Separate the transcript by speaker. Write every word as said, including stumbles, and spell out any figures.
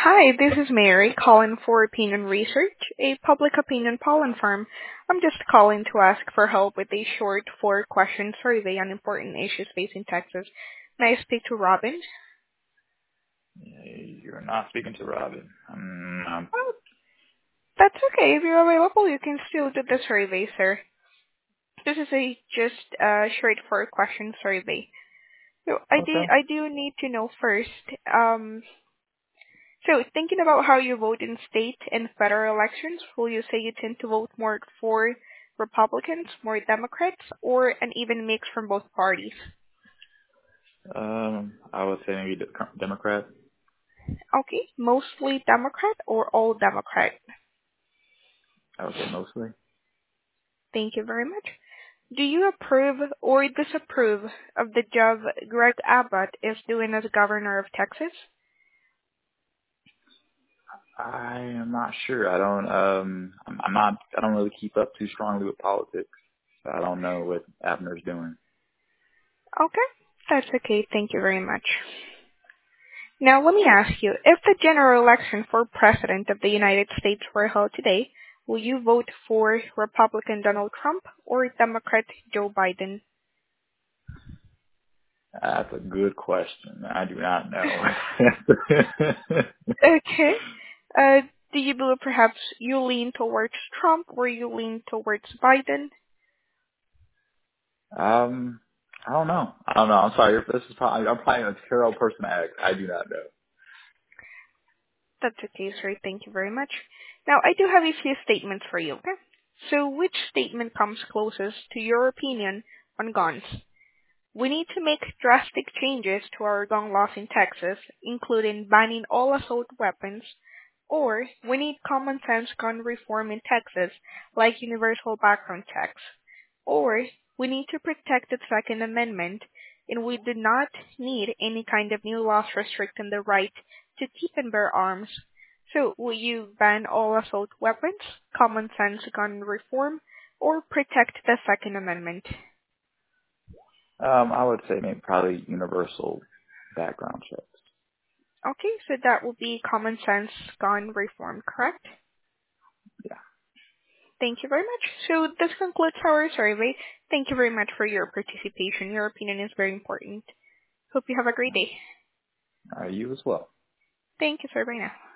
Speaker 1: Hi, this is Mary calling for Opinion Research, a public opinion polling firm. I'm just calling to ask for help with a short four-question survey on important issues facing Texas. May I speak to Robin?
Speaker 2: You're not speaking to Robin. Um, um,
Speaker 1: Oh, that's okay. If you're available, you can still do the survey, sir. This is a just a short four-question survey. So I do
Speaker 2: okay.
Speaker 1: I do need to know first. Um, So, thinking about how you vote in state and federal elections, will you say you tend to vote more for Republicans, more Democrats, or an even mix from both parties?
Speaker 2: Um, I would say maybe de- Democrat.
Speaker 1: Okay, mostly Democrat or all Democrat?
Speaker 2: I would say mostly.
Speaker 1: Thank you very much. Do you approve or disapprove of the job Greg Abbott is doing as governor of Texas?
Speaker 2: I am not sure. I don't. Um, I'm, I'm not. I don't really keep up too strongly with politics. So I don't know what Abner's doing.
Speaker 1: Okay, that's okay. Thank you very much. Now, let me ask you, if the general election for President of the United States were held today, will you vote for Republican Donald Trump or Democrat Joe Biden?
Speaker 2: That's a good question. I do not know.
Speaker 1: Okay. Uh, do you believe perhaps you lean towards Trump or you lean towards Biden?
Speaker 2: um, I don't know. I don't know. I'm sorry. This is probably. I'm probably a terrible person to ask. I do not know.
Speaker 1: That's okay, sir. Thank you very much. Now, I do have a few statements for you. Okay. So, which statement comes closest to your opinion on guns? We need to make drastic changes to our gun laws in Texas, including banning all assault weapons, or we need common sense gun reform in Texas, like universal background checks, or we need to protect the Second Amendment, and we do not need any kind of new laws restricting the right to keep and bear arms. So, will you ban all assault weapons, common sense gun reform, or protect the Second Amendment?
Speaker 2: Um, I would say maybe probably universal background checks.
Speaker 1: Okay, so that will be common sense gun reform, correct?
Speaker 2: Yeah.
Speaker 1: Thank you very much. So this concludes our survey. Thank you very much for your participation. Your opinion is very important. Hope you have a great day.
Speaker 2: Uh, you as well.
Speaker 1: Thank you, sir. Bye now.